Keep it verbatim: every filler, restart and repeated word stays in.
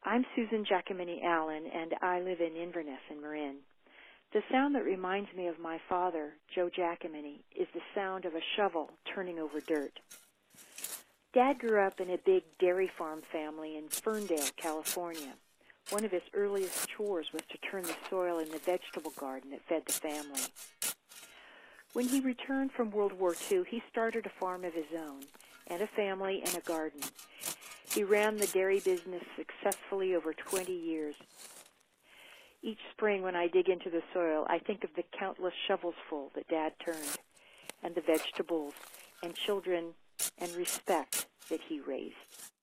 I'm Susan Giacomini Allen, and I live in Inverness in Marin. The sound that reminds me of my father, Joe Giacomini, is the sound of a shovel turning over dirt. Dad grew up in a big dairy farm family in Ferndale, California. One of his earliest chores was to turn the soil in the vegetable garden that fed the family. When he returned from World War Two, he started a farm of his own, and a family and a garden. He ran the dairy business successfully over twenty years. Each spring when I dig into the soil, I think of the countless shovels full that Dad turned, and the vegetables and children and respect that he raised.